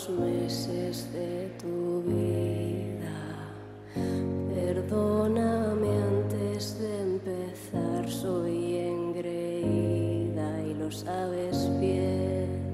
últimos meses de tu vida. Perdóname antes de empezar, soy engreída y lo sabes bien.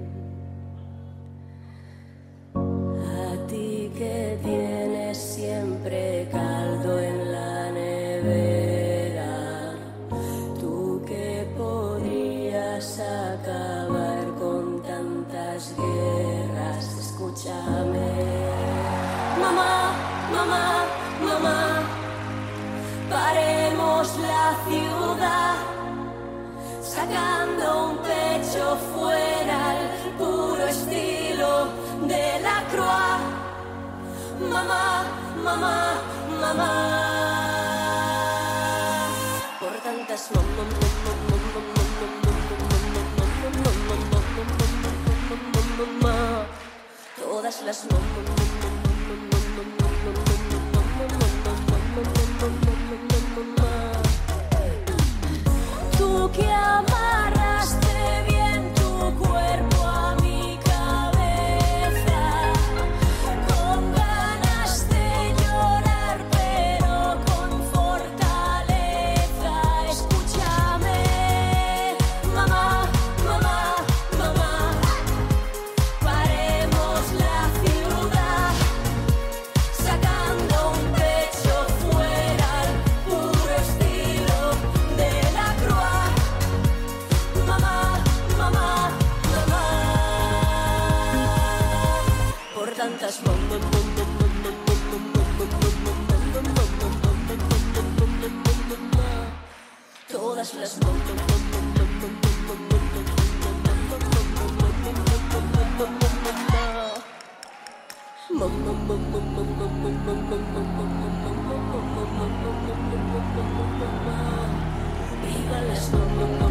A ti que tienes siempre caldo en la nevera, tú que podrías acabar con tantas guerras, escúchame. Mamá, mamá, mamá, paremos la ciudad, sacando un pecho fuera al puro estilo de la Croix. Mamá, mamá, mamá, por tantas todas las tú que amarraste bien tu cuerpo a mi cabeza, con ganas de llorar pero con fortaleza. Escúchame, mamá, mamá, mamá, paremos la ciudad, sacando un pecho fuera al puro estilo de la Croix. Mamá, mamá, mamá, por tantas todas las viva las